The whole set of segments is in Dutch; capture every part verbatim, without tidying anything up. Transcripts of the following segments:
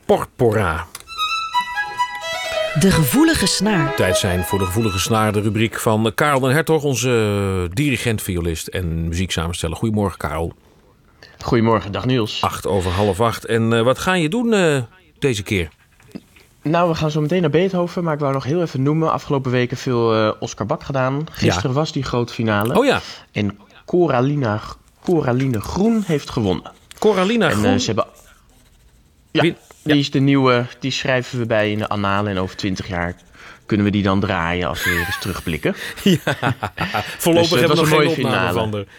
Porpora. De gevoelige snaar. Tijd zijn voor de gevoelige snaar, de rubriek van Karel den Hertog, onze dirigent, violist en muzieksamensteller. Goedemorgen, Karel. Goedemorgen, dag Niels. Acht over half acht. En uh, wat ga je doen uh, deze keer? Nou, we gaan zo meteen naar Beethoven, maar ik wou nog heel even noemen. Afgelopen weken veel uh, Oscar Bak gedaan. Gisteren ja. was die grote finale. Oh ja. En Coralina, Coraline Groen heeft gewonnen. Coralina en, Groen? Uh, ze hebben... Ja, Wie... die ja. is de nieuwe. Die schrijven we bij in de annalen. En over twintig jaar kunnen we die dan draaien als we weer eens terugblikken. Ja, voorlopig dus, hebben we nog geen opname finale. van de...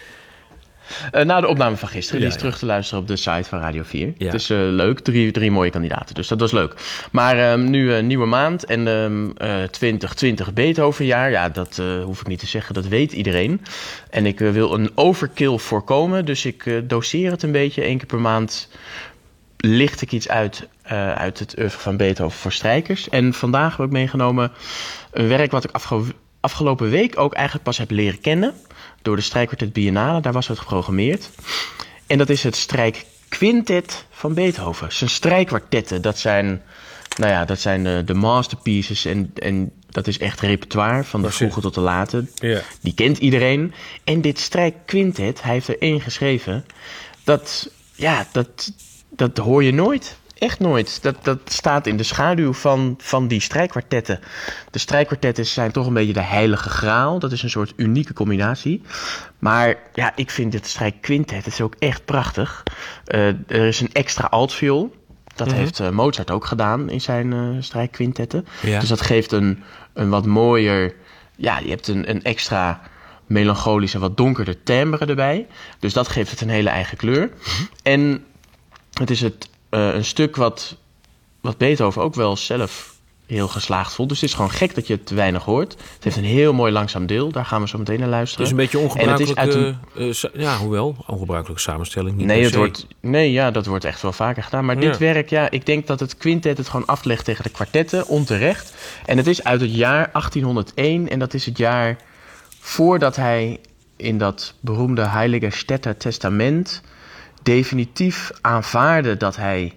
Uh, na de opname van gisteren. Ja, die is ja. terug te luisteren op de site van Radio vier. Ja. Dus uh, leuk. Drie, drie mooie kandidaten. Dus dat was leuk. Maar um, nu een uh, nieuwe maand. En um, uh, twintig twintig Beethovenjaar. Ja, dat uh, hoef ik niet te zeggen. Dat weet iedereen. En ik uh, wil een overkill voorkomen. Dus ik uh, doseer het een beetje. Eén keer per maand licht ik iets uit, uh, uit het oeuvre van Beethoven voor strijkers. En vandaag heb ik meegenomen een werk wat ik afge- afgelopen week ook eigenlijk pas heb leren kennen. Door de Strijkkwartet Biennale, daar was het geprogrammeerd. En dat is het strijkquintet van Beethoven. Zijn strijkkwartetten, dat zijn, nou ja, dat zijn de, de masterpieces. En, en dat is echt repertoire, van de vroege tot de late. Ja. Die kent iedereen. En dit strijkquintet, hij heeft er één geschreven. Dat, ja, dat, dat hoor je nooit. Echt nooit. Dat, dat staat in de schaduw van, van die strijkkwartetten. De strijkkwartetten zijn toch een beetje de heilige graal. Dat is een soort unieke combinatie. Maar ja, ik vind dit strijkquintet, het is ook echt prachtig. Uh, er is een extra altviool. Dat mm-hmm. heeft uh, Mozart ook gedaan in zijn uh, strijkquintetten. Ja. Dus dat geeft een, een wat mooier... Ja, je hebt een, een extra melancholische, wat donkerder timbre erbij. Dus dat geeft het een hele eigen kleur. Mm-hmm. En het is het... Uh, een stuk wat, wat Beethoven ook wel zelf heel geslaagd vond. Dus het is gewoon gek dat je het te weinig hoort. Het heeft een heel mooi langzaam deel. Daar gaan we zo meteen naar luisteren. Het is een beetje ongebruikelijke... En het is uit een... uh, sa- ja, hoewel, ongebruikelijke samenstelling. Niet nee, per het se. wordt, nee, ja, dat wordt echt wel vaker gedaan. Maar ja. dit werk, ja, ik denk dat het quintet het gewoon aflegt tegen de kwartetten, onterecht. En het is uit het jaar achttienhonderdéén. En dat is het jaar voordat hij in dat beroemde Heilige Stetter Testament definitief aanvaarde dat hij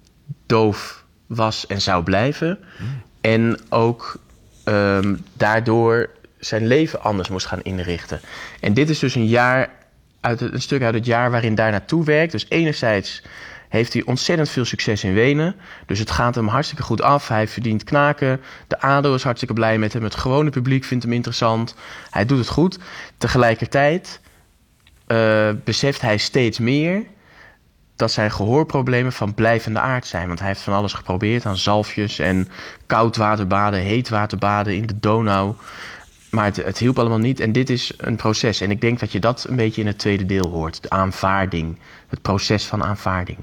doof was en zou blijven. Mm. En ook um, daardoor zijn leven anders moest gaan inrichten. En dit is dus een jaar uit het, een stuk uit het jaar waarin daar naartoe werkt. Dus enerzijds heeft hij ontzettend veel succes in Wenen. Dus het gaat hem hartstikke goed af. Hij verdient knaken. De adel is hartstikke blij met hem. Het gewone publiek vindt hem interessant. Hij doet het goed. Tegelijkertijd uh, beseft hij steeds meer dat zijn gehoorproblemen van blijvende aard zijn. Want hij heeft van alles geprobeerd aan zalfjes en koudwaterbaden, heetwaterbaden in de Donau. Maar het, het hielp allemaal niet. En dit is een proces. En ik denk dat je dat een beetje in het tweede deel hoort. De aanvaarding. Het proces van aanvaarding.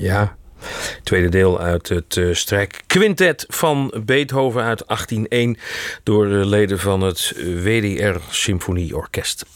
Ja, tweede deel uit het uh, strijkquintet van Beethoven uit achttien één door uh, leden van het W D R Symfonieorkest.